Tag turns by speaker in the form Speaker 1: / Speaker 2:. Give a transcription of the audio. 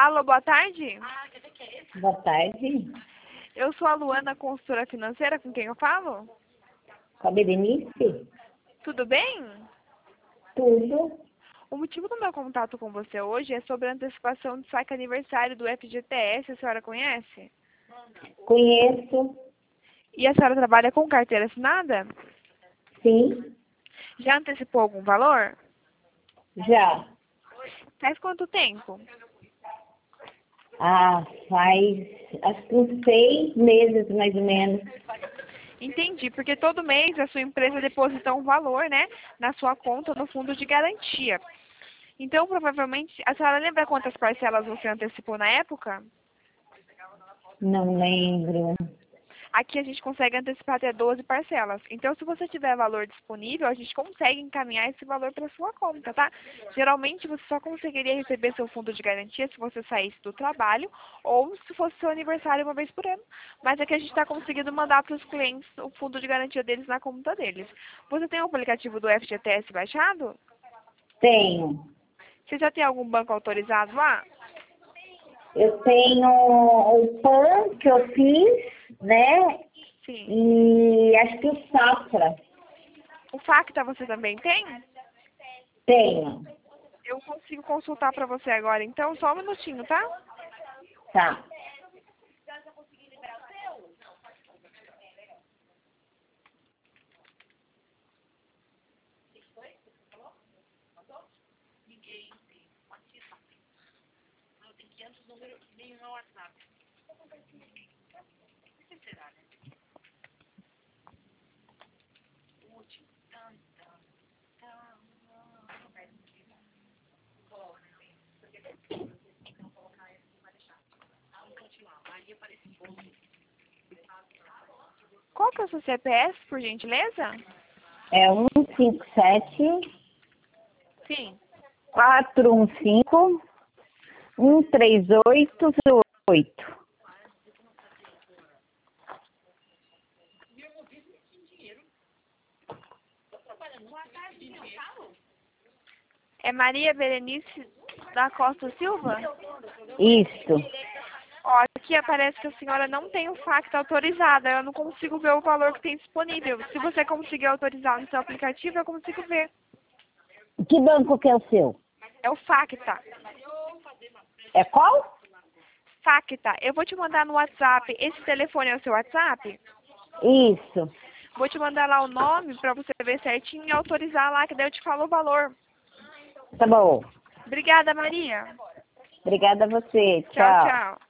Speaker 1: Alô, boa tarde.
Speaker 2: Boa tarde.
Speaker 1: Eu sou a Luana, consultora financeira, com quem eu falo?
Speaker 2: Com a Berenice?
Speaker 1: Tudo bem?
Speaker 2: Tudo.
Speaker 1: O motivo do meu contato com você hoje é sobre a antecipação de saque aniversário do FGTS. A senhora conhece?
Speaker 2: Conheço.
Speaker 1: E a senhora trabalha com carteira assinada?
Speaker 2: Sim.
Speaker 1: Já antecipou algum valor?
Speaker 2: Já.
Speaker 1: Faz quanto tempo?
Speaker 2: Faz acho que uns 6 meses, mais ou menos.
Speaker 1: Entendi, porque todo mês a sua empresa deposita um valor, né, na sua conta no fundo de garantia. Então, provavelmente, a senhora lembra quantas parcelas você antecipou na época?
Speaker 2: Não lembro.
Speaker 1: Aqui a gente consegue antecipar até 12 parcelas. Então, se você tiver valor disponível, a gente consegue encaminhar esse valor para sua conta, tá? Geralmente, você só conseguiria receber seu fundo de garantia se você saísse do trabalho ou se fosse seu aniversário uma vez por ano. Mas aqui a gente está conseguindo mandar para os clientes o fundo de garantia deles na conta deles. Você tem o aplicativo do FGTS baixado?
Speaker 2: Tenho.
Speaker 1: Você já tem algum banco autorizado lá?
Speaker 2: Eu tenho o PAN que eu fiz, né?
Speaker 1: Sim.
Speaker 2: E acho que o Safra.
Speaker 1: O Facta você também tem?
Speaker 2: Tenho.
Speaker 1: Eu consigo consultar para você agora, então só um minutinho, tá?
Speaker 2: Tá.
Speaker 1: Qual que é o seu CPF, por gentileza?
Speaker 2: É 157
Speaker 1: Sim.
Speaker 2: 415 13808.
Speaker 1: É Maria Berenice da Costa Silva?
Speaker 2: Isso.
Speaker 1: Ó, aqui aparece que a senhora não tem o Facta autorizado. Eu não consigo ver o valor que tem disponível. Se você conseguir autorizar no seu aplicativo, eu consigo ver.
Speaker 2: Que banco que é o seu?
Speaker 1: É o Facta.
Speaker 2: É qual?
Speaker 1: Facta. Eu vou te mandar no WhatsApp. Esse telefone é o seu WhatsApp?
Speaker 2: Isso.
Speaker 1: Vou te mandar lá o nome para você ver certinho e autorizar lá, que daí eu te falo o valor.
Speaker 2: Tá bom.
Speaker 1: Obrigada, Maria.
Speaker 2: Obrigada a você.
Speaker 1: Tchau,
Speaker 2: Tchau.
Speaker 1: tchau.